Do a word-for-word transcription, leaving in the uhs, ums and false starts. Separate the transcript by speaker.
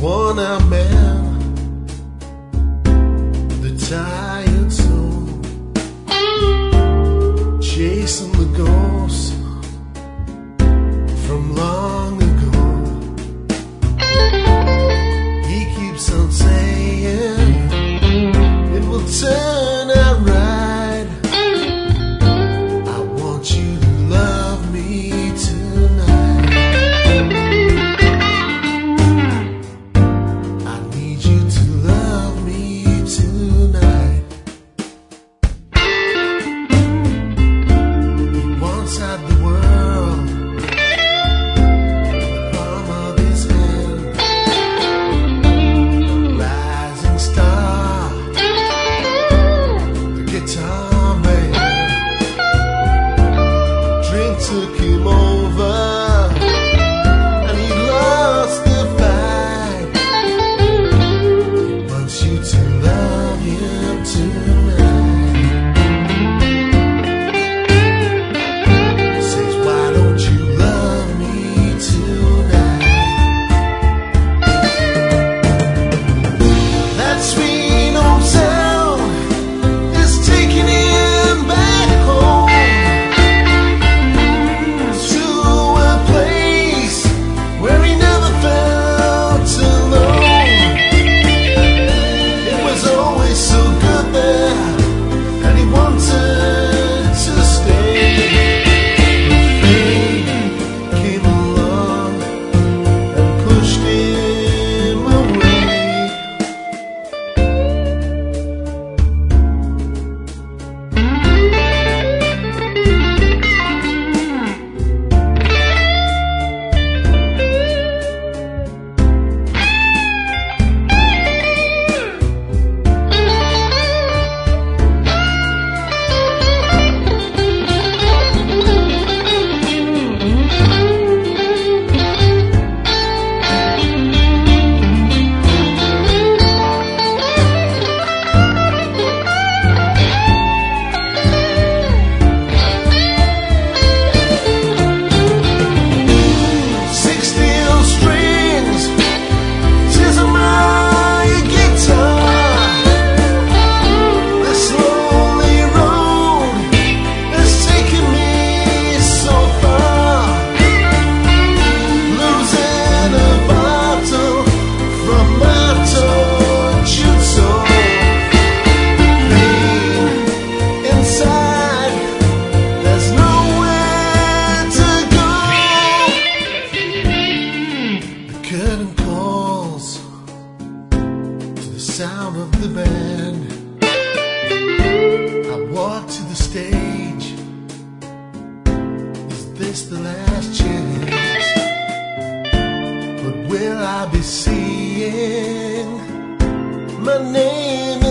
Speaker 1: worn-out man, the tired soul, chasing the ghosts from long ago. He keeps on saying it will turn out right. I want you to love me tonight. I need you to love me tonight. He once had the world in the palm of his hand, a rising star, the guitar man. Drink took him over and he lost the fight. He wants you to love him tonight. Says, why don't you love me tonight? That sweet old sound is taking him back home to a place where he never felt alone. It was always so good there, and he wanted to stay. But fate came along and pushed him away. Six steel strings, tears of my guitar. This lonely road has taken me so far. Losing a bottle from my tortured soul. Pain inside, there's nowhere to go. The curtain calls to the sound of the band. I walk to the stage. Is this the last chance? But will I be seeing my name